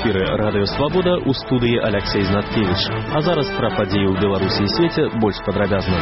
эфіры Радыё Свабода, у студыі Алексей Знаткевич. А зараз пра падзеі ў Беларусі і свеце больш падрабязна.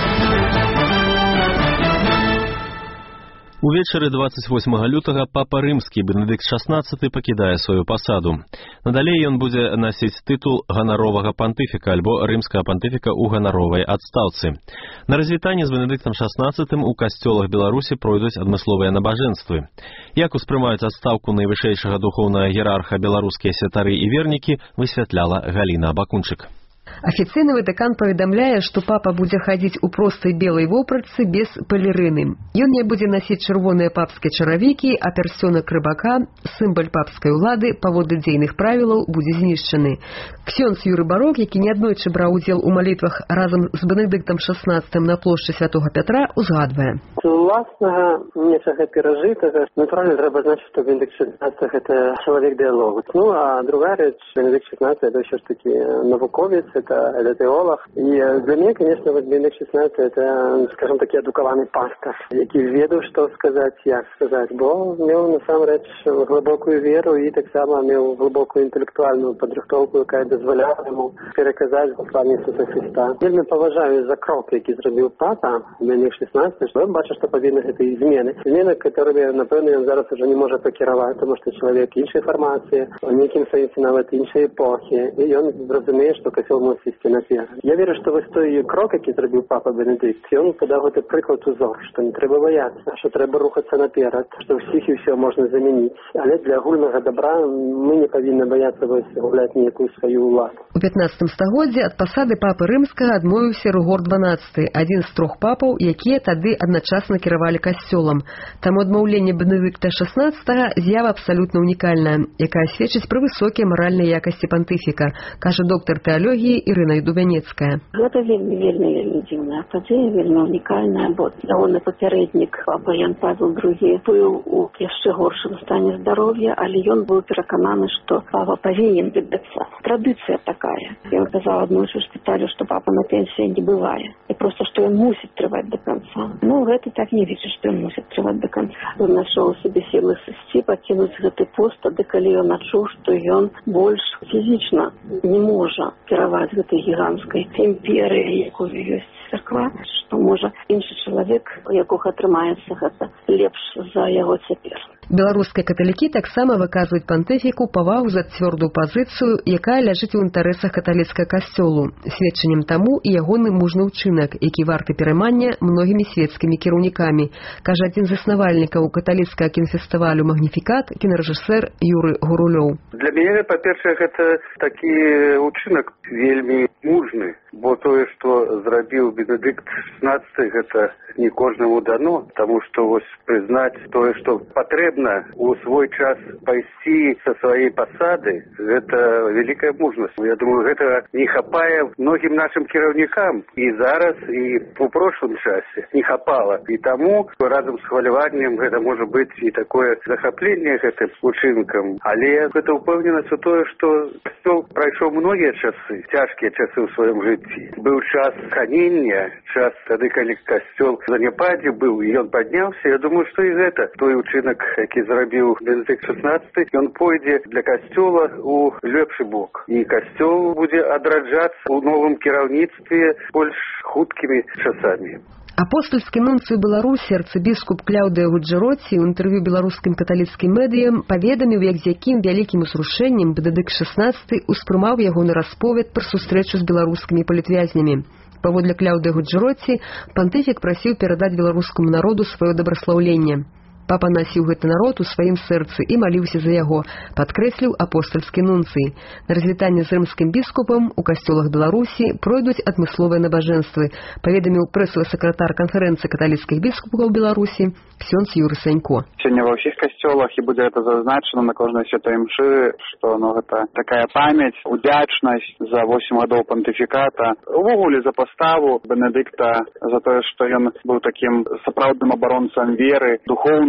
Увечары 28 лютага папа рымскі Бенедыкт XVI пакідае сваю пасаду. Надалей ён будзе насіць тытул ганаровага пантыфіка альбо рымскага пантыфіка ў ганаровай адстаўцы. На развітанне з Бенедыктам XVI у касцёлах Беларусі пройдуць адмысловыя набажэнствы. Як успрымаюць адстаўку найвышэйшага духоўнага іерарха беларускія святары і вернікі, высвятляла Галіна Абакунчык. Афіцыйны Ватыкан паведамляе, што папа будзе хадзіць у простай белай вопратцы без палерыны. Ён не будзе насіць чырвоныя папскія чаравікі, а пярсцёнак рыбака, сімвал папскай улады, паводле дзейных правілаў, будзе знішчаны. Ксёндз Юры Барок, які неаднойчы браў удзел у малітвах разам з Бенедыктам XVI на плошчы Святога Пятра, узгадвае. З уласнага нечага перажытага, натуральна, трэба значыць, што Бенедыкт XVI – гэта чалавек дыялогу. Ну, а другая рэч, Бенедыкт XVI – это ўсё ж такі навуковец, это теолог. И для меня, конечно, вот Бенедикт XVI это, скажем, таки адукаваны пастор, які ведаў, што сказаць, як сказаць, бо меў насамрэч глыбокую веру і таксама меў глыбокую інтэлектуальную падрыхтоўку, якая дазваляла яму пераказаць посланне Ісуса Христа. Вельмі паважаю за крок, які зрабіў папа Бенедикт XVI, што ён бачыць, што павінны гэтыя змены. Змены, которыми, напэўна, ён зараз уже не можа пакіраваць, тому што чалавек іншай фармацыі, у нейкім сэнсе нават іншай эпохі, і ён разумее, што касцёл мусіць ісці наперад. Я верю, што вось той крок, які зрабіў папа Бенедыкт, ён падаў гэты прыклад узор, што не трэба баяцца, што трэба рухацца наперад, што ўсіх і ўсё можна замяніць. Але для агульнага добра мы не павінны баяцца гуляць нейкую сваю ўладу. У 15 стагоддзі ад пасады папы рымскага адмовіўся Рыгор XII, адзін з трох папаў, якія тады адначасна кіравалі касцёлам. Таму адмаўленне Бенедыкта XVI з'ява абсалютна унікальная, якая сведчыць пра высокія маральныя якасці пантыфіка, кажа доктар тэалогіі Ірына Дубянецкая. Гэта вельмі дзіўная падзея, вельмі унікальная, бо ягоны папярэднік папа Ян Павел II быў у яшчэ горшым стане здароўя, але ён быў перакананы, што папа павінен ведацца. Традыцыя такая. Ён казаў аднойчы ў шпіталю, што папа на пенсіі не бывае. І проста, што ён мусіць трываць да канца. Ну, гэты так не лічыць, што ён мусіць трываць да канца. Ён знайшоў сабе сілы сысці, пакінуць гэты пост, тады калі ён адчуў, што ён больш фізічна не можа кіраваць гэтай гіганцкай імперыі, якую ёсць царква, што можа іншы чалавек, якога атрымаецца гэта лепш за яго цяпер. Беларускія каталікі таксама выказваюць пантыфіку павагу за цвёрдую пазіцыю, якая ляжыць у інтарэсах каталіцкага касцёлу. Сведчаннем таму і ягоны мужны ўчынак, які варты пераймання многімі свецкімі кіраўнікамі, кажа адзін з заснавальнікаў каталіцкага кінафестывалю «Магніфікат» кінарэжысэр Юры Гурулёў. Для мяне, па-першае, гэта такі ўчынак вельмі мужны, бо тое, што зрабіў Бенедыкт XVI, гэта не кожнаму дано, таму што вось прызнаць тое, што патрэбна у свой час пайсці са сваёй пасады, гэта вялікая мужнасць. Я думаю, гэтага не хапае многім нашым кіраўнікам і зараз, і у прошлым часе не хапала. І таму разам з хваляваннем гэта можа быць і такое захапленне гэтым учынкам. Але гэта ўпэўненасць у тое, што касцёл прайшоў многія часы, цяжкія часы ў сваім жыцці. Быў час ханення, час тады, калі касцёл заняпадзе быў, і ён падняўся. Я думаю, што і гэта той учынак, які зрабіў Бенедыкт XVI, ён пойдзе для касцёла ў лепшы бок. І касцёл будзе адраджацца ў новым кіраўніцтве больш хуткімі часамі. Апостольскі нунцый Беларусі арцыбіскуп Кляўдыя Гуджэроці ў інтэрв'ю беларускім каталіцкім медыям паведаміў, як з якім вялікім узрушэннем Бенедыкт XVI успрымаў ягоны расповед пра сустрэчу з беларускімі палітвязнямі. Паводле Кляўдыя Гуджэроці, пантыфік прасіў перадаць беларускаму народу сваё дабраслаўленне. Папа насіў гэты народ у сваім сэрцы і маліўся за яго, падкрэсліў апостальскі нунцый. На развітанне з рымскім біскупам у касцёлах Беларусі пройдуць адмысловыя набажэнствы, паведаміў прэсавы сакратар канферэнцыі каталіцкіх біскупаў Беларусі ксёндз Юры Санько. Сёння ва ўсіх касцёлах і будзе гэта зазначана на кожнай святой імшы, што гэта такая памяць, удзячнасць за 8 гадоў пантыфіката, увогуле за паставу Бенедыкта, за тое, што ён быў такім сапраўдным абаронцам веры, духоўным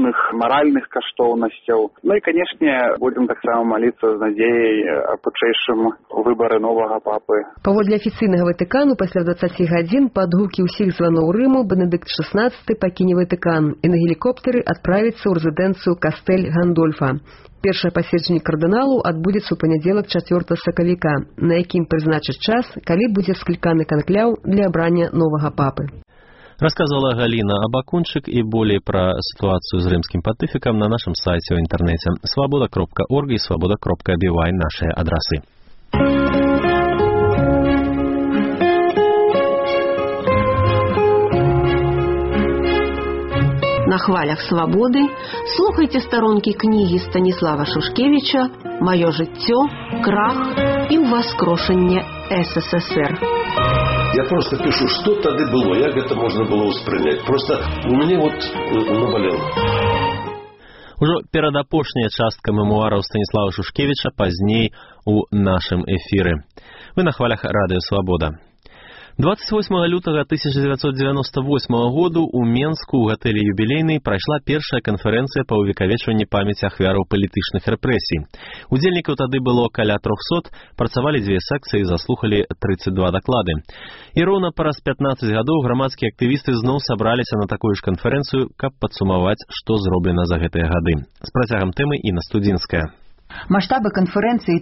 пэўных маральных каштоўнасцяў. Ну і, канешне, будзем таксама маліцца з надзеяй аб хутчэйшым выбары новага папы. Паводле афіцыйнага Ватыкану, пасля 20 гадзін пад гукі ўсіх званоў Рыму Бенедыкт XVI пакіне Ватыкан і на гелікоптары адправіцца ў рэзідэнцыю Кастэль Гандольфа. Першае паседжанне кардыналу адбудзецца ў панядзелак 4 сакавіка, на якім прызначыць час, калі будзе скліканы канкляў для абрання новага папы. Рассказывала Галина Абакунчик, и более про ситуацию с римским понтификом на нашем сайте в интернете svoboda.org и svoboda.by наши адресы. На хвалях свободы слухайте сторонки книги Станислава Шушкевича «Мое життё, крах и воскрошение СССР». Я просто пишу, что тогда было, як это можно было воспринять. Просто мне вот наболело. Уже перадапошняя частка мемуараў Станислава Шушкевича пазней у нашым эфіры. Вы на хвалях радыё «Свабода». 28 лютага 1998 году у Менску ў гатэлі «Юбілейны» прайшла першая канферэнцыя па ўвекавечванні памяці ахвяраў палітычных рэпрэсій. Удзельнікаў тады было каля 300, працавалі дзве секцыі, заслухалі 32 даклады. І роўна праз 15 гадоў грамадскія актывісты зноў сабраліся на такую ж канферэнцыю, каб падсумаваць, што зроблена за гэтыя гады. З працягам тэмы Інна Студзінская. Маштабы канферэнцыі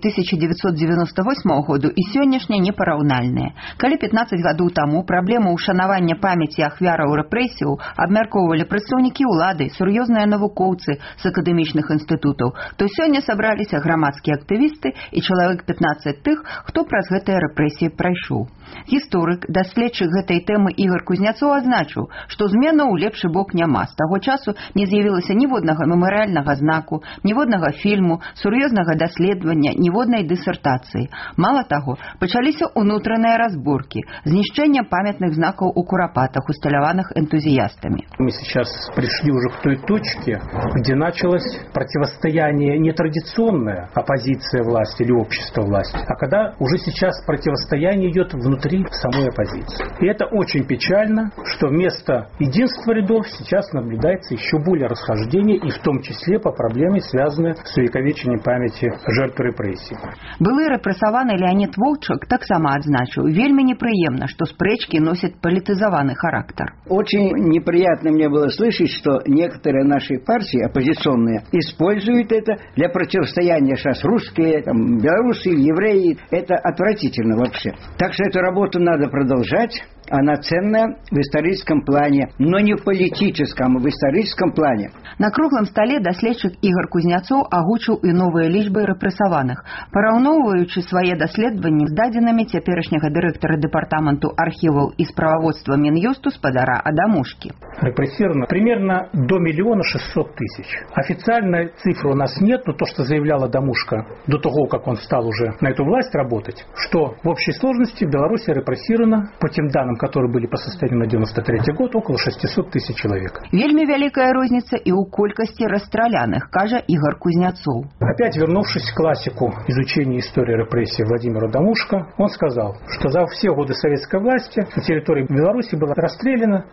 1998 году і сённяшняя непараўнальныя. Калі 15 гадоў таму праблему ўшанавання памяці ахвяраў рэпрэсіяў абмяркоўвалі прадстаўнікі ўлады, сур'ёзныя навукоўцы з акадэмічных інстытутаў, то сёння сабраліся грамадскія актывісты і чалавек 15 тых, хто праз гэтыя рэпрэсіі прайшоў. Гісторык, даследчык гэтай тэмы Ігор Кузнецоў адзначыў, што зменаў у лепшы бок няма. З таго часу не з'явілася ніводнага мемарыяльнага знаку, ніводнага фільму, сур'ёзнага даследавання, ніводнай дысертацыі. Мала таго, пачаліся ўнутраныя разборкі, знішчэнне памятных знакаў у курапатах, усталяваных энтузиастами. Мы сейчас пришли уже к той точке, где началось противостояние не традиционное, оппозиция власти или общество власти, а когда уже сейчас противостояние идет внутри самой оппозиции. И это очень печально, что вместо единства рядов сейчас наблюдается еще более расхождение, и в том числе по проблеме, связанной с увековечением памяти жертв репрессий. Былы рэпрэсаваны Леонид Волчак таксама адзначыў, вельмі непрыемна, что спрэчки носят политизованный характер. Очень неприятно мне было слышать, что некоторые наши партии оппозиционные используют это для противостояния сейчас русские, белорусы, евреи. Это отвратительно вообще. Так что эту работу надо продолжать. Она ценная в историческом плане, но не в политическом, а в историческом плане. На круглом столе даследчик Ігор Кузнецоў агучыў і новыя лічбы рэпрэсаваных, параўноўваючы свае даследаванні з дадзенымі цяперашняга дырэктара дэпартаменту архіваў і справаводства Мін'юсту спадара Адамушкі. Репрессировано примерно до 1 600 000. Официальной цифры у нас нет, но то, что заявлял Адамушка до того, как он стал уже на эту власть работать, что в общей сложности в Беларуси репрессировано, по тем данным, которые были по состоянию на 93 год, около 600 000 человек. Вельмі вялікая розніца і ў колькасці расстраляных, кажа Ігор Кузнецоў. Опять вернувшись к классику изучения истории репрессий Владимиру Адамушко, он сказал, что за все годы советской власти на территории Беларуси было расстреляно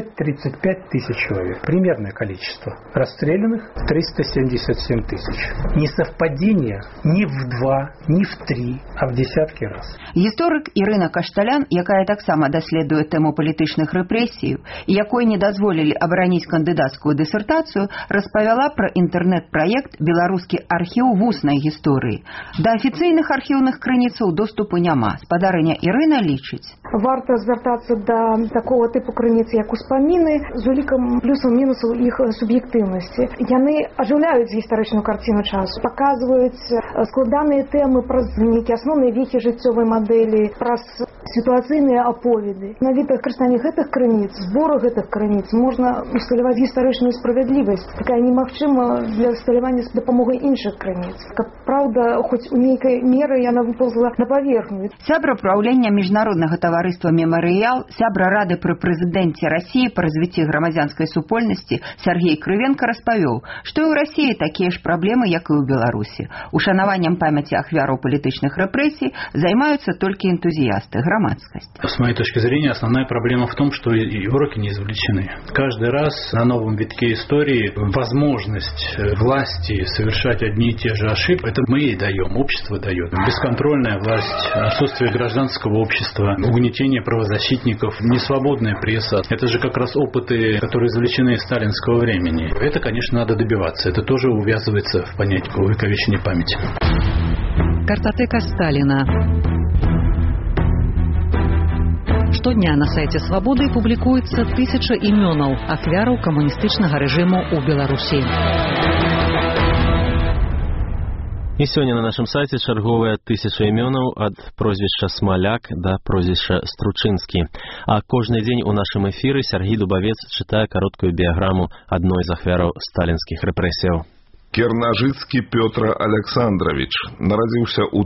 30-35 тысяч человек. Примерное количество. Расстрелянных 377 тысяч. Не совпадение ни в 2, ни в 3, а в десятки раз. Гісторык Ірына Кашталян, якая таксама даследуе тэму палітычных рэпрэсій, і якой не дазволілі абараніць кандыдацкую дысертацыю, распавяла пра інтэрнэт-праект «Беларускі архіў вуснай гісторыі». Да афіцыйных архіўных крыніцаў доступу няма. Спадарыня Ірына лічыць. Варта звяртацца да такого типу крыніц, як успаміны, з улікам плюсаў-мінусаў іх суб'ектыўнасці. Яны ажыўляюць гістарычную карціну часу, паказваюць складаныя тэмы праз нейкія асноўныя вехі жыццёвай мадэлі, праз ситуацыйныя аповеды. На выкарыстанні гэтых крыніц, збору гэтых крыніц можна усталяваць гістарычную справядлівасць, якая немагчыма для усталявання з дапамогай іншых крыніц. Каб праўда, хоць у нейкай меры яна выползла на паверхню. Сябра праўлення міжнароднага таварыства «Мемарыял», сябра рады пры прэзідэнце Расіі па развіцці грамадзянскай супольнасці Сергей Крывенко распавёў, што і ў Расіі такія ж праблемы, як і ў Беларусі. Ушанаваннем памяці ахвяраў палітычных рэпрэсій займаюцца толькі энтузіясты. грамадскасць. С моей точки зрения, основная проблема в том, что и уроки не извлечены. Каждый раз на новом витке истории возможность власти совершать одни и те же ошибки, это мы ей даем, общество дает. Бесконтрольная власть, отсутствие гражданского общества, угнетение правозащитников, несвободная пресса. Это же как раз опыты, которые извлечены из сталинского времени. Это, конечно, надо добиваться. Это тоже увязывается в понятие увековечения памяти. Картотека Сталина. Штодня на сайце «Свабоды» публікуецца 1000 імёнаў ахвяраў камуністычнага рэжыму ў Беларусі. І сёння на нашым сайце чарговыя 1000 імёнаў ад прозвішча Смаляк да прозвішча Стручынскі. А кожны дзень у нашым эфіры Сергій Дубавец чытае кароткую біяграму адной з ахвяраў сталінскіх рэпрэсіяў. Кернажыцкі Пётр Александрович нарадзіўся ў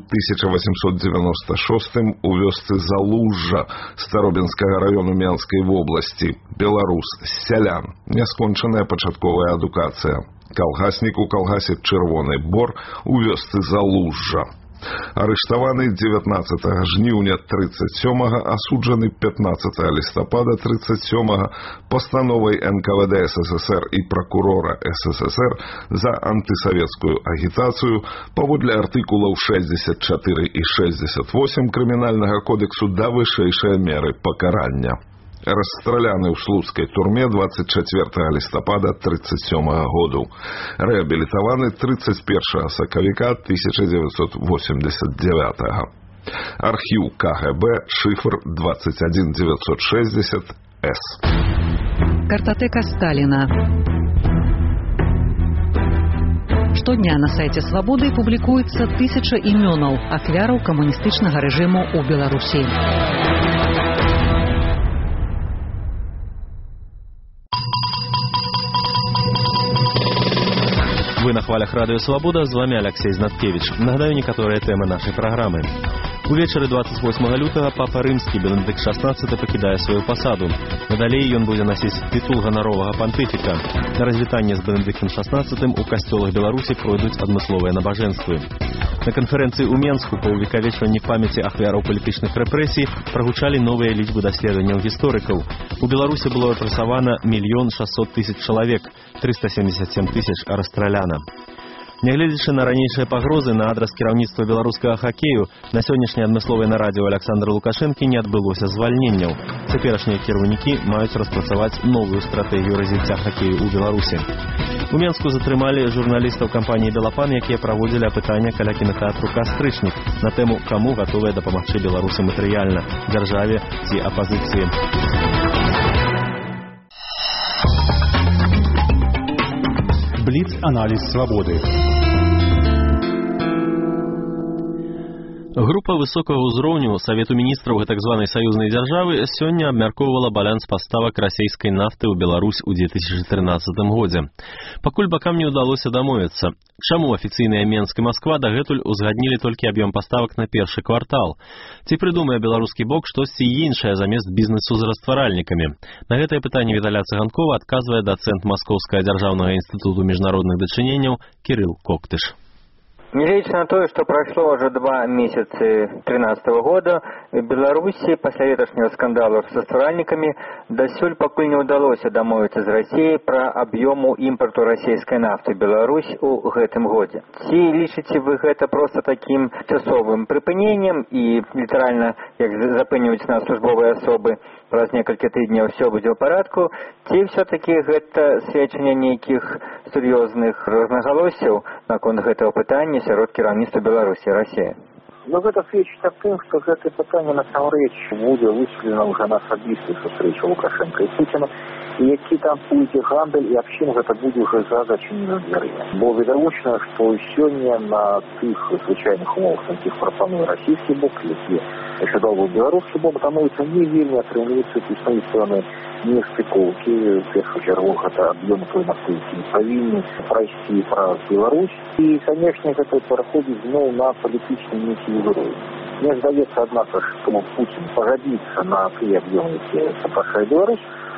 1896 у вёсцы Залужжа Старобінскага раёну Менскай вобласці. Беларус, сялян, няскончаная пачатковая адукацыя. Калгаснік у калгасе «Чырвоны бор» у вёсцы Залужжа. Арыштаваны 19 жніўня 37-го, асуджаны 15 лістапада 37-го пастановай НКВД СССР і прокурора СССР за антысавецкую агітацыю паводле артыкулаў 64 і 68 крымінальнага кодексу да вышэйшай меры пакарання. Расстраляны ў слуцкай турме 24 лістапада 37-го году. Рэабілітаваны 31 сакавіка 1989-го. Архіў КГБ, шифр 21960С. Картотека Сталина. Штодня на сайце «Свабоды» публікуецца 1000 імёнаў ахвяраў камуністычнага рэжыму ў Беларусі. Вы на хвалях радио «Свобода», з вами Алексей Знаткевич. Нагадаю некаторыя тэмы нашай праграмы. Увечары 28 лютага папа рымскі Бенедыкт XVI пакідае сваю пасаду. Надалей ён будзе насіць тытул ганаровага пантыфіка. На развітанне з Бенедыктам XVI у касцёлах Беларусі пройдуць адмысловыя набажэнствы. На канферэнцыі ў Менску па ўвекавечванні памяці ахвяраў палітычных рэпрэсій прагучалі новыя лічбы даследаванняў гісторыкаў. У Беларусі было рэпрэсавана 1 600 000 чалавек, 377 000 расстраляна. Нягледзячы на ранейшыя пагрозы на адрас кіраўніцтва беларускага хакею, на сённяшняй адмысловай нарадзе ў Александра Лукашэнкі не адбылося звальненняў. Цяперашнія кіраўнікі маюць распрацаваць новую стратэгію развіцця хакею ў Беларусі. У Менску затрымалі журналістаў кампаніі «Белапан», якія праводзілі апытання каля кінатэатру «Кастрычнік» на тэму, каму гатовыя дапамагчы беларусы матэрыяльна, дзяржаве ці апазіцыі. Бліц-аналіз «Свабоды». Група высокага ўзроўню Савету міністраў так званай саюзнай дзяржавы сёння абмяркоўвала баланс паставак расійскай нафты ў Беларусь у 2013 годзе. Пакуль бакам не ўдалося дамовіцца, чаму афіцыйныя Менск і Масква дагэтуль узгаднілі толькі аб'ём паставак на першы квартал? Ці прыдумае беларускі бок штосьці іншае замест бізнесу з растваральнікамі? На гэтае пытанне Віталя Цыганкова адказвае дацэнт Маскоўскага дзяржаўнага інстытуту міжнародных дачыненняў Кірыл Коктыш. Негледзячы на тое, што прайшло ўжо 2 месяцы 2013 года, Беларусі пасля леташняга скандалу з растваральнікамі дасюль пакуль не ўдалося дамовіцца з Расіяй пра аб'ёму імпарту расійскай нафты ў Беларусь у гэтым годзе. Ці лічыце вы гэта проста такім часовым прыпыненнем і літаральна, як запэўніваюць нас службовыя асобы, праз некалькі тыдняў все будзе ў парадку, ці ўсё-такі гэта сведчанне нейкіх сур'ёзных рознагалоссяў наконт гэтага пытання сярод кіраўніцтва Беларусі і Расіі? Ну, гэта сведчыць аб тым, што гэтае пытанне насамрэч будзе высветлена ўжо на асабістых сустрэчах Лукашенка і Пуціна, і які там пойдзе гандаль і аб чым гэта будзе ўжо за зачыненымі дзвярыма. Бо відавочна, што сёння на тых звычайных умовах, якіх прапануе расійскі бок, які яшчэ даў беларускі бок, становіцца не вельмі атрымліваецца існуюць нестыкоўкі, в першую чаргу гэта аб'ём той нафты, які павінны прайсці праз Беларусь, і, канешне, гэта пераходзіць зноў на палітычны нейкі ўзровень. Мне здаецца, аднак, што Пуцін пагадзіцца на тыя аб'ёмы, якія запрашае Беларусь,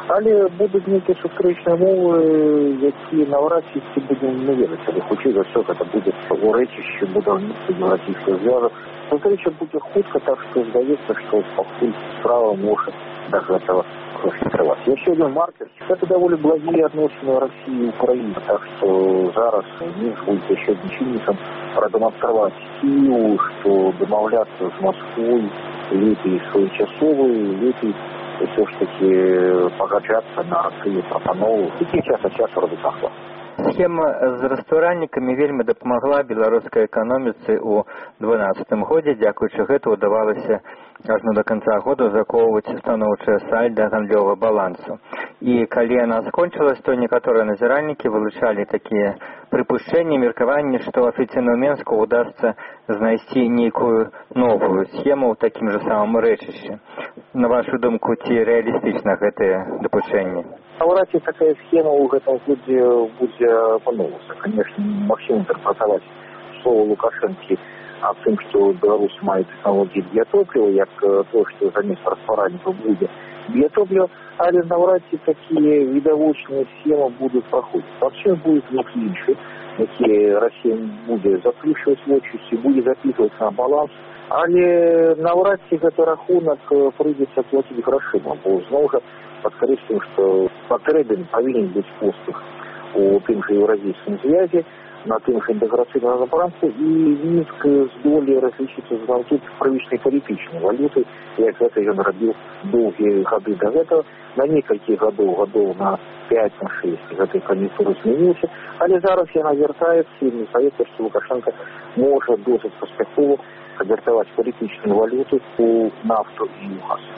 Але будуць нейкія сустрэчныя мовы, якія наўрад ці будзем не ведаць, але хутчэй за ўсё гэта будзе урэчышча будаўніцтва еўрапейскіх звязак. Сустрэча будзе хутка, так што здаецца, што пакуль справа можа да гэтага трываць. Яшчэ адзін маркер – гэта даволі благія адносіны Расіі і Украіны, так што зараз Мінск будзе яшчэ адным чыннікам прадэманстраваць Кіеву, што дамаўляцца з Масквой лепей своечасовы, лепей ўсё ж такі пагаджацца на тыя прапановы, якія час ад часу робіць Ахва. Схема з рэстараннікамі вельмі дапамагла беларускай эканоміцы ў 2012 годзе. Дзякуючы гэтаму удавалася ажно да канца года захоўваць станоўчае сальда гандлёвага балансу. І калі яна скончылась, то некаторыя назіральнікі вылучалі такія прыпушчэнні, меркаванні, што афіцыйна ў Менску удасца знайсці нейкую новую схему ў такім жа самым рэчышчы. На вашу думку, ці рэалістычна гэтыя дапушчэнні? Наўрад ці такая схема ў гэтым годзе будзе апаноўвацца. Канешне, магчыма інтэрпрэтаваць слова Лукашэнкі о тым, што Беларусь мае тэхналогіі біятопліва, як то, што замест растваральніка будзе біятопліва, але наўрад ці такія відавочныя схемы будуць праходзіць. Вообще будуць нейкі іншы, які Расія будзе заплюшваць вочы, будзе запісваць на баланс, але наўрад ці гэты рахунак прыйдзецца плаціць грашыма, бо зноў жа падкрэслім, што патрэбен павінен быць поспех у тым жа еўразійскім звязе, на тым жа інтэграцыйным напрамку, і Мінск здолее разлічыцца з тут прывычнай палітычнай валютай, як гэта ён рабіў доўгія гады да гэтага. На некалькі гадоў на 5-6 гэтай кан'юнктуры змяніўся, але зараз яна вяртаецца, і мне здаецца, што Лукашенко можа досыць паспяхова канвертаваць палітычную валюту у нафту і ў газ.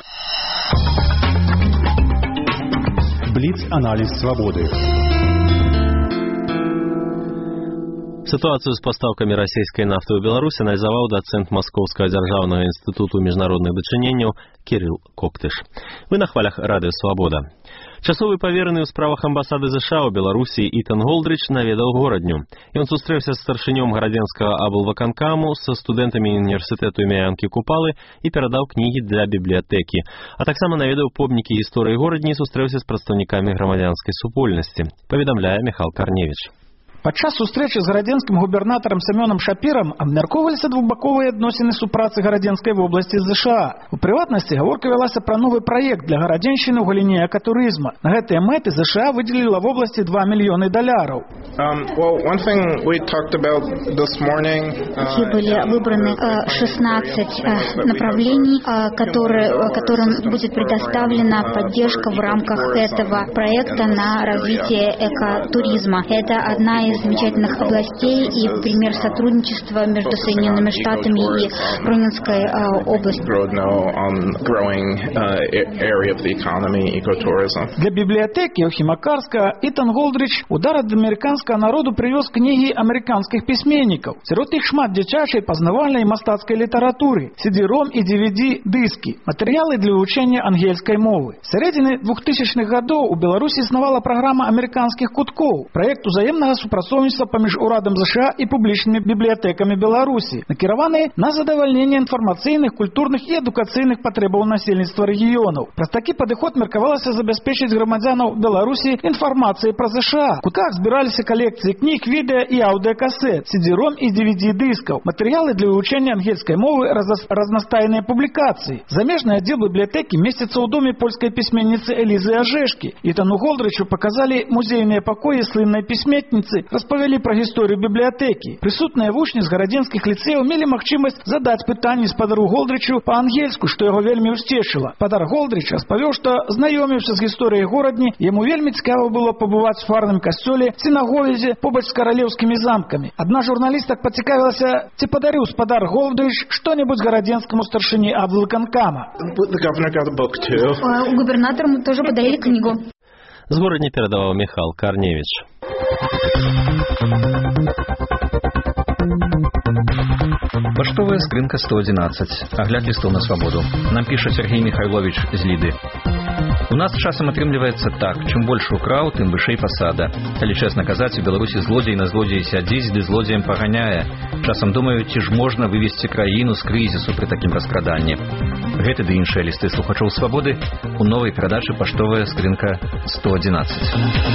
Бліц-аналіз свабоды. Ситуацию с поставками российской нафты в Беларусь анализовал доцент Московского державного института международных дачыненняў Кирилл Коктыш. Вы на хвалях радио «Свобода». Часовы павераны ў справах амбасады США ў Беларусі Ітан Голдрыч наведаў горадню. Ён сустрэўся з старшынём гарадзенскага аблваканкаму, са студэнтамі універсітэту імя Янкі Купалы і перадаў кнігі для бібліятэкі. А таксама наведаў помнікі гісторыі горадні і сустрэўся з прадстаўнікамі грамадзянскай супольнасці, паведамляе Михал Карневіч. Падчас сустрэчы з гарадзенскім губернатарам Сямёнам Шапірам абмяркоўваліся двухбаковыя адносіны супрацы гарадзенскай вобласці з ЗША. У прыватнасці гаворка вялася пра новы праект для гарадзеншчыны ў галіне экатурызма. На гэтыя мэты ЗША выдзеліла вобласці $2 мільёны. Были выбраны 16 направлений, которым будет предоставлена поддержка в рамках этого проекта на развитие экотуризма. Это одна из замечательных областей и пример сотрудничества между Соединенными Штатами и Гронинской областью. Для библиотеки Охимакарска Итан Голдрич удар от американского народу привез книги американских письменников. Сярод іх шмат дзіцячай, пазнавальнай і мастацкай літаратуры, CD-ROM і DVD-дыскі, матэрыялы для вывучэння ангельскай мовы. З сярэдзіны 2000-х гадоў у Беларусі існавала праграма амерыканскіх куткоў, праект узаемнага супрацоўніцтва паміж урадам ЗША і публічнымі бібліятэкамі Беларусі, накіраваныя на задавальненне інфармацыйных, культурных і адукацыйных патрэбаў насельніцтва рэгіёнаў. Праз такі падыход меркавалася забяспечыць грамадзянаў Беларусі інфармацыяй пра ЗША. У кутках збіраліся калекцыі кніг, відэа і аўдыакасет, CD-ROM і DVD-дыскаў, матэрыялы для вывучэння ангельскай мовы, разнастайныя публікацыі. Замежны аддзел бібліятэкі месціцца ў доме польскай пісьменніцы Элізы Ажэшкі. Ітану Голдрычу паказалі музейныя пакоі слыннай пісьменніцы, распавялі пра гісторыю бібліятэкі. Прысутныя вучні з гарадзенскіх ліцэяў мелі магчымасць задаць пытанні спадару Голдрычу па-ангельску, што яго вельмі ўсцешыла. Спадар Голдрыч распавёў, што знаёміўся з гісторыяй горадні, яму вельмі цікава было пабываць у фарным касцёле, сінагозе побач з каралеўскімі замкамі. Адна журналістак пацікавілася, ці падарыў спадар Голдрыч што-небудзь гарадзенскаму старшыні аблвыканкама. Губернатору мы тоже подарили книгу. З горадні перадаваў Михал Карневіч. Паштовая скрынка 111. Агляд лістоў на свабоду. Нам піша Сергей Михайлович з Ліды. У нас часам атрымліваецца так, чым больш украў, тым вышэй пасада. Калі чэсна казаць, у Беларусі злодзей на злодзеі сядзіць, ды злодзеем паганяе. Часам думаю, ці ж можна вывесці краіну з крызісу пры такім раскраданні. Гэты ды іншыя лісты слухачоў Свабоды у новай перадачы «Паштовая скрынка 111».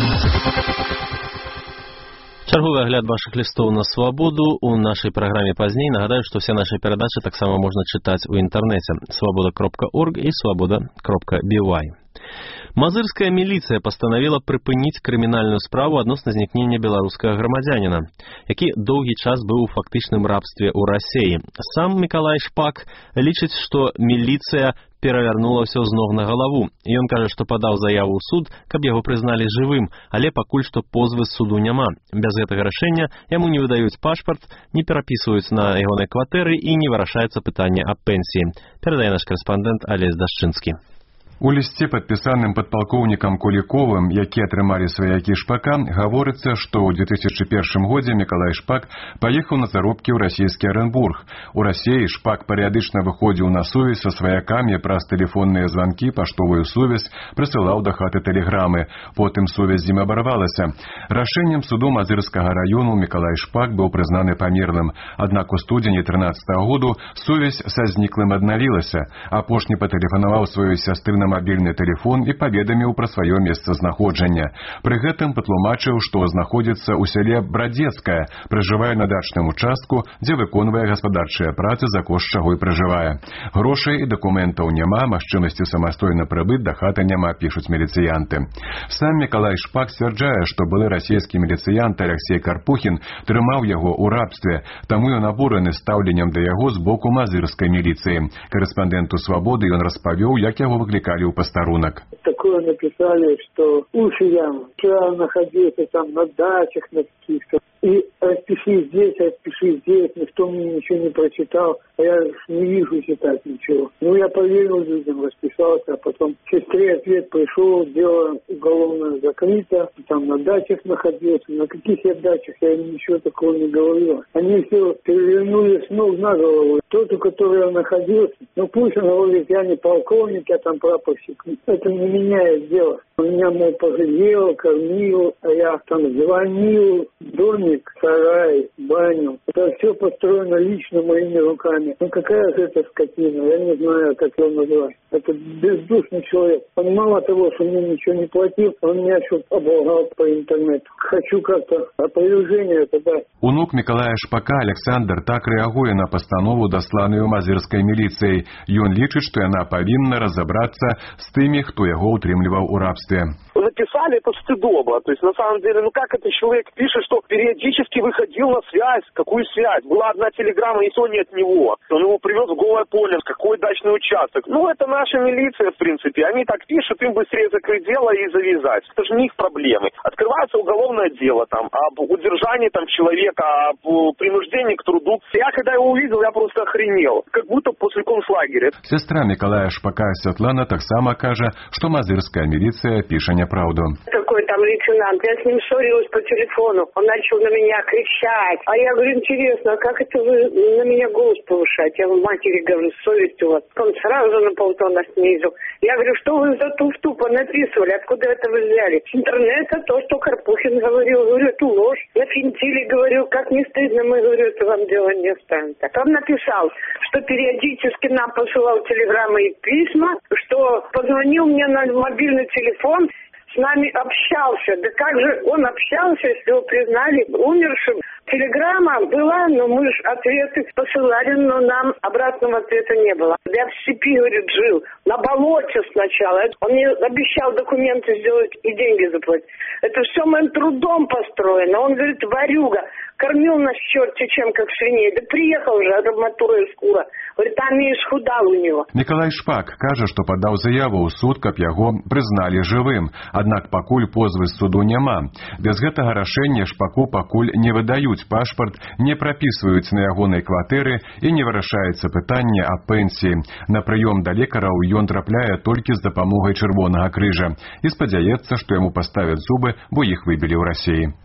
Чарговы агляд вашых лістоў на Свабоду у нашай праграме пазней. Нагадаю, што ўсе нашы перадачы таксама можна чытаць у інтэрнэце свабода.орг і свабода.by. Мазырская міліцыя пастанавіла прыпыніць крымінальную справу адносна знікнення беларускага грамадзяніна, які доўгі час быў у фактычным рабстве ў Расіі. Сам Мікалай Шпак лічыць, што міліцыя перавярнула ўсё з ног на галаву. Ён кажа, што падаў заяву ў суд, каб яго прызналі жывым, але пакуль што позвы з суду няма. Без гэтага рашэння яму не выдаюць пашпарт, не перапісваюць на ягонай кватэры і не вырашаецца пытанне аб пенсіі. Перадае наш карэспандэнт Алесь Дашчынскі. У лісце, падпісаным падпалкоўнікам Куліковым, які атрымалі сваякі Шпака, гаворыцца, што ў 2001 годзе Мікалай Шпак паехаў на заробкі ў расійскі Арэнбург. У Расіі Шпак перыядычна выходзіў на сувязь са сваякамі праз тэлефонныя званкі, паштовую сувязь, прысылаў да хаты тэлеграмы. Потым сувязь з ім абарвалася. Рашэннем суду Мазырскага раёну Мікалай Шпак быў прызнаны памерлым. Аднак у студзені 13 году сувязь са зніклым аднавілася. Апошні патэлефанаваў сваёй сястры на мабільны тэлефон і паведаміў пра сваё месцазнаходжанне. Пры гэтым патлумачыў, што знаходзіцца ў сяле Брадзецкае, пражывае на дачным участку, дзе выконвае гаспадарчыя працы, за кошт чаго і пражывае. Грошай і дакументаў няма, магчымасці самастойна прыбыць да хаты няма, пішуць міліцыянты. Сам Мікалай Шпак сцвярджае, што былы расійскі міліцыянт Алексей Карпухін трымаў яго ў рабстве, таму ён абураны стаўленнем да яго з боку мазырскай міліцыі. Карэспандэнту Свабоды ён распавёў, як яго выклікалі у пастарунак. Такое написали, что уши ям. Вчера находился там на дачах, на каких-то. И распиши здесь, никто мне ничего не прочитал, а я не вижу читать ничего. Ну, я поверил людям, расписался, а потом через 3 ответ пришел, дело уголовное закрыто, там на дачах находился. На каких я дачах, я им ничего такого не говорил. Они все перевернули с ног на голову. Тот, у которого я находился, ну пусть он говорит, я не полковник, я там прапорщик. Это не меняет дело. Он меня, мол, пожалел, кормил, а я там звонил, домик, сарай, баню. Это все построено лично моими руками. Ну какая же это скотина, я не знаю, как его назвать. Это бездушный человек. Он мало того, что мне ничего не платил, он меня еще оболгал по интернету. Хочу как-то опровержение это дать. Унук Мікалая Шпака Александр так рэагуе на пастанову, дасланую мазырскай міліцыяй. Ён лічыць, што яна павінна разабрацца з тымі, хто яго утрымліваў у рабстве. Написали это стыдоба. То есть, на самом деле, ну как это человек пишет, что периодически выходил на связь? Какую связь? Была одна телеграмма, и то не от него. Он его привез в Голое поле, какой дачный участок. Ну, это наша милиция, в принципе. Они так пишут, им быстрее закрыть дело и завязать. Это же не их проблемы. Открывается уголовное дело там об удержании там человека, об принуждении к труду. Я когда его увидел, я просто охренел. Как будто после концлагеря. Сестра Мікалая Шпака Святлана таксама кажа, што мазырская міліцыя піша няправду. Такой там лейтенант, я с ним ссорилась по телефону, он начал на меня кричать. А я говорю, интересно, а как это вы на меня голос повышаете? Я в матери говорю, совесть у вас. Он сразу на полтона снизил. Я говорю, что вы за туфту понаписывали, откуда это вы взяли? С интернета то, что Карпухин говорил, говорю, это ложь. На Финтиле говорю, как не стыдно, мы, говорю, это вам дело не останется. Он написал, что периодически нам посылал телеграммы и письма, что позвонил мне на мобильный телефон, с нами общался. Да как же он общался, если его признали умершим? Телеграмма была, но мы же ответы посылали, но нам обратного ответа не было. Я в степи, говорит, жил, на болоте сначала. Он мне обещал документы сделать и деньги заплатить. Это все моим трудом построено. Он, говорит, ворюга, кормил нас черти чем, как свиней. Да приехал же, арматура из кура. Говорит, там и исхудал у него. Мікалай Шпак кажа, што падаў заяву ў суд, каб яго прызналі жывым. Аднак пакуль позвы з суду няма. Без гэтага рашэння Шпаку пакуль не выдаюць пашпарт, не прапісваюць на ягонай кватэры і не вырашаецца пытанне аб пенсіі. На прыём да лекараў ён трапляе толькі з дапамогай Чырвонага крыжа і спадзяецца, што яму паставяць зубы, бо іх выбілі ў Расіі.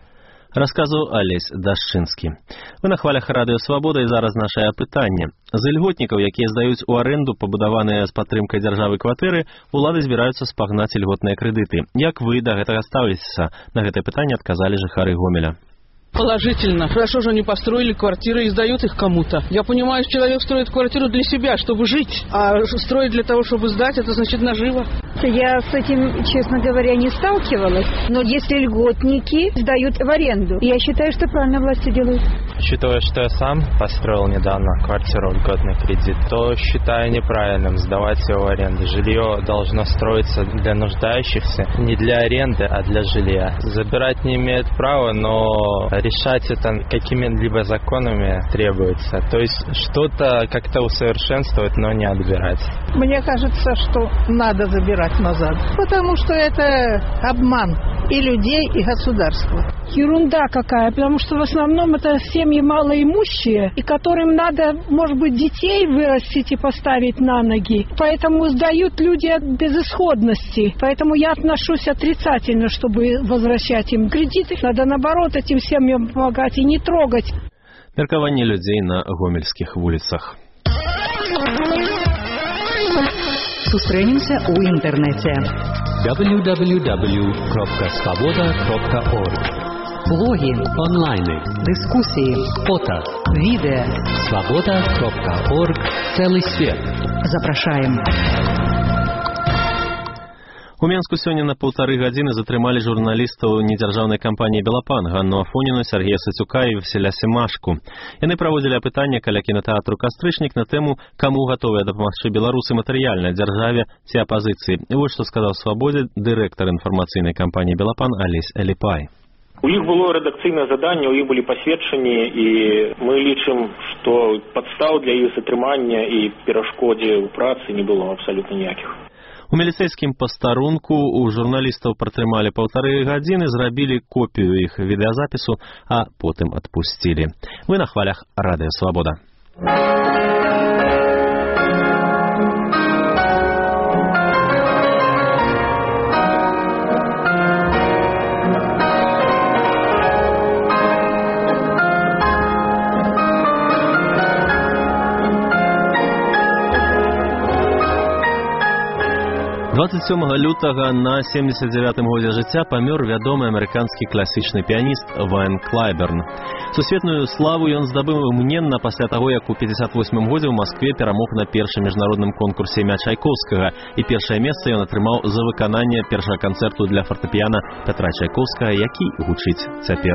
Расказу Алесь Дашчынскі. Вы на хвалях Радыё Свабода, і зараз нашае апытанне. З ільготнікаў, якія здаюць у арэнду пабудаваныя з падтрымкай дзяржавы кватэры, улады збіраюцца спагнаць ільготныя крэдыты. Як вы да гэтага ставіцеся? На гэтае пытанне адказалі жыхары Гомеля. Положительно. Хорошо же они построили квартиры и сдают их кому-то. Я понимаю, что человек строит квартиру для себя, чтобы жить, а строить для того, чтобы сдать, это значит наживо. Я с этим, честно говоря, не сталкивалась. Но если льготники сдают в аренду, я считаю, что правильно власти делают. Учитывая, что я сам построил недавно квартиру в льготный кредит, то считаю неправильным сдавать его в аренду. Жилье должно строиться для нуждающихся, не для аренды, а для жилья. Забирать не имеют права, но решать это какими-либо законами требуется. То есть что-то как-то усовершенствовать, но не отбирать. Мне кажется, что надо забирать назад, потому что это обман и людей, и государства. Ерунда какая, потому что в основном это семьи малоимущие, и которым надо, может быть, детей вырастить и поставить на ноги. Поэтому сдают люди от безысходности. Поэтому я отношусь отрицательно, чтобы возвращать им кредиты. Надо, наоборот, этим семьям помогать и не трогать. Меркаванне людзей на гомельскіх вуліцах. Сустрэнемся ў інтэрнэце. www.svoboda.org. Блогі, онлайны, дыскусіі, фото, відэа. svoboda.org. Цэлы свет. Запрашаем. У Менску сёння на 1,5 гадзіны затрымалі журналістаў недзяржаўнай кампаніі «Белапан» Ганну Афоніну, Сергея Сацюка і Васіля Семашку. Яны праводзілі апытанне каля кінатэатру «Кастрычнік» на тэму, каму гатовыя дапамагчы беларусы матэрыяльна, дзяржаве ці апазіцыі. І вось што сказаў «Свабодзе» дырэктар інфармацыйнай кампаніі «Белапан» Алесь Эліпай. У іх было рэдакцыйнае заданне, у іх былі пасведчанні, і мы лічым, што падстаў для іх затрымання і перашкодзе ў працы не было абсалютна ніякіх. У міліцэйскім пастарунку у журналістаў пратрымалі 1,5 гадзіны, зрабілі копію іх відэазапісу, а потым адпусцілі. Вы на хвалях Радыё Свабода. 27 лютага на 79-м годзе жыцця памёр вядомы амерыканскі класічны піяніст Вайн Клайберн. Сусветную славу ён здабыў імгненна пасля таго, як у 58-м годзе ў Маскве перамог на першым міжнародным конкурсе імя Чайковскага, і першае месца ён атрымаў за выкананне першага канцэрту для фартэпіяна Пятра Чайковскага, які гучыць цяпер.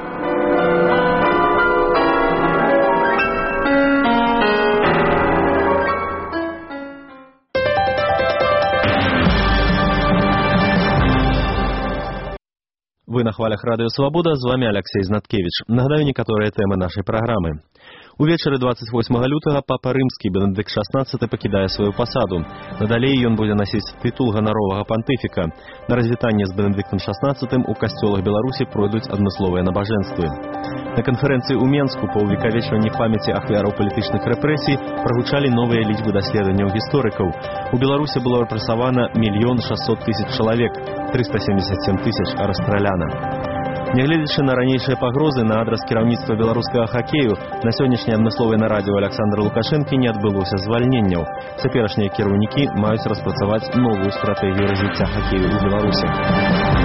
Вы на хвалях Радыё Свабода, з вами Алексей Знаткевич. Нагадаю некаторыя тэмы нашай праграмы. Увечары 28 лютага папа рымскі Бенедыкт XVI пакідае сваю пасаду. Надалей ён будзе насіць тытул ганаровага пантыфіка. На развітанне з Бенедыктам XVI у касцёлах Беларусі пройдуць адмысловыя набажэнствы. На канферэнцыі ў Менску па ўвекавечванні памяці ахвяраў палітычных рэпрэсій прагучалі новыя лічбы даследаванняў гісторыкаў. У Беларусі было рэпрэсавана 1 600 000 чалавек, 377 000 расстраляна. Нягледзячы на ранейшыя пагрозы на адрас кіраўніцтва беларускага хакею, на сённяшняй адмысловай нарадзе ў Александра Лукашэнкі не адбылося звальненняў. Цяперашнія кіраўнікі маюць распрацаваць новую стратэгію развіцця хакею ў Беларусі.